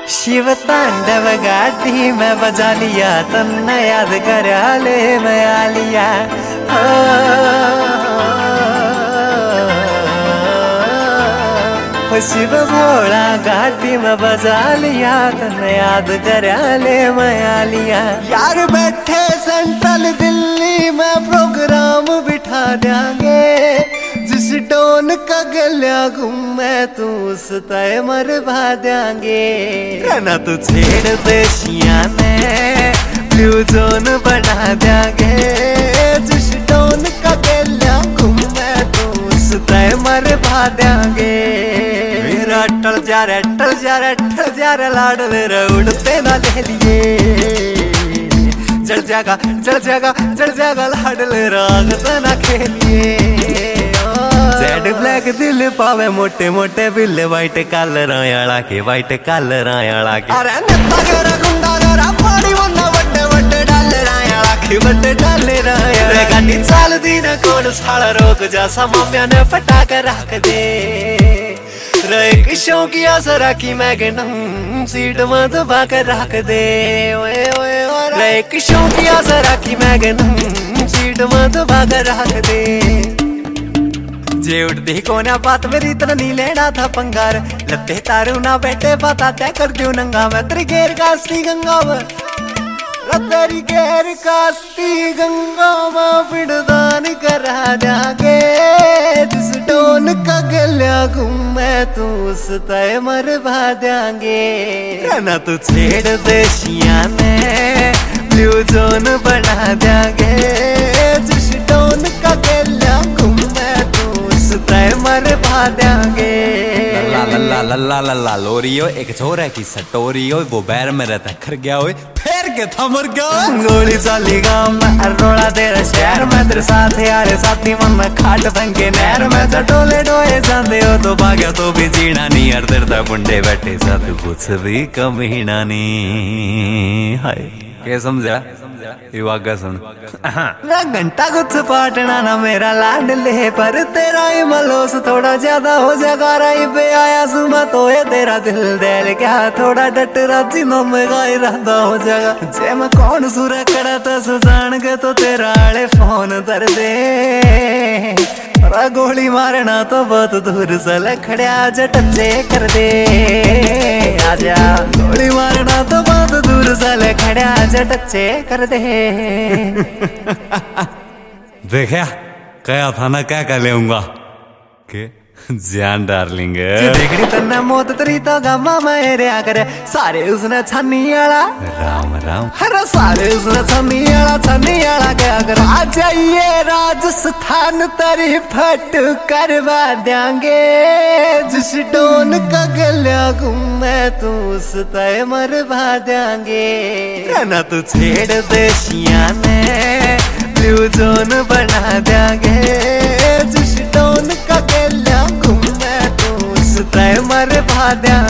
शिव तांडव गाड़ी में बजा लिया तन्ने याद करा ले मैं आ लिया। शिव भोला गाड़ी में बजा लिया तन्ने याद करा ले मैं आ लिया। यार बैठे सेंट्रल दिल्ली में प्रोग्राम बिठा देंगे, जिस टोन का गलिया घूमे तू उस तय मरवा देंगे। ना तू छेड़ देशिया ने ब्लू जोन बना देंगे, जिस टोन का गलिया घूमे तू उस तय मरवा देंगे। मेरा टल जा रे टल जा रे टल जा रे लाड मेरा उड़ते ना ले लिए। जल जागा लाड ले राग तना खेलिए। जेड ब्लैक दिल पावे मोटे मोटे बिल्ले वाइट कलर आयाला के वाइट कलर आयाला के। अरे नत्ता गरा गुंडा गरा पानी वन्ना वड्डे वड्डे डाले आयाला के वड्डे डाले आयाला। गाड़ी चाल दी न कोण साला रोक जा समाम्या ने पटाक रख दे। रे किशों की आसरा की मैगनम सीट में दबा कर रख दे। ओए ओए रे किशों की आसरा की मैगनम सीट में दबा कर रख दे। जे उठती कोना बात मेरी इतना नहीं लेना था पंगार, लत्ते तारू ना बैठे बता तय कर दू नंगा। मैं तेरी घेर कास्ती गंगा में तेरी घेर कास्ती गंगा में पिड़दान करा जागे। जिस टोन का गलिया घूमे तू उस तय मरवा देंगे। ना तू छेड़ देशिया ने ब्लू जोन बना देंगे, जिस टोन का गलिया घूमे तय मरवा देंगे। ला ला ला ला ला ला ला लोरियो एक छोरा की सटोरियो, वो बैर में रहता खर गया हो फेर के था मर गया। गोली चाली गाँव में अरोड़ा तेरा शहर में तेरे साथ यारे साथी मन में खाट बन के नहर में चटोले डोए जाते हो तो भाग्या तो भी जीना नहीं। हर दर्दा बुंडे बैठे साथ कुछ भी कमीना नहीं। हाय क्या समझा वागा सुन। घंटा कुछ पाटना ना मेरा लाड ले, पर तेरा ही मलोस थोड़ा ज्यादा हो जाएगा। राई पे आया सुमा तो ये तेरा दिल दिल क्या थोड़ा डट राजी नो में गाय रहता हो जाएगा। जे मैं कौन सुरा कड़ा तो सुजान के तो तेरा आले फोन कर दे। गोली मारना तो बहुत दूर से लखड़िया जटचे कर दे। आजा गोली मारना तो बहुत दूर से लखड़िया जटचे कर दे। देखा क्या था ना क्या कर लेऊंगा के जान डार्लिंग देखड़ी तन्ना मौत तरी तो गमा मेरे आकर सारे उसने छन्नी आला राम राम। हर सारे उसने छन्नी आला क्या कर। आ जाइए राजस्थान तरी फट करवा देंगे, जिस टोन का गलिया घूमे तू उस तय मरवा देंगे। ना तू छेड़ देशिया ने ब्लू जोन बना देंगे, जिस टोन का गलिया घूमे तू उस तय मरवा देंगे।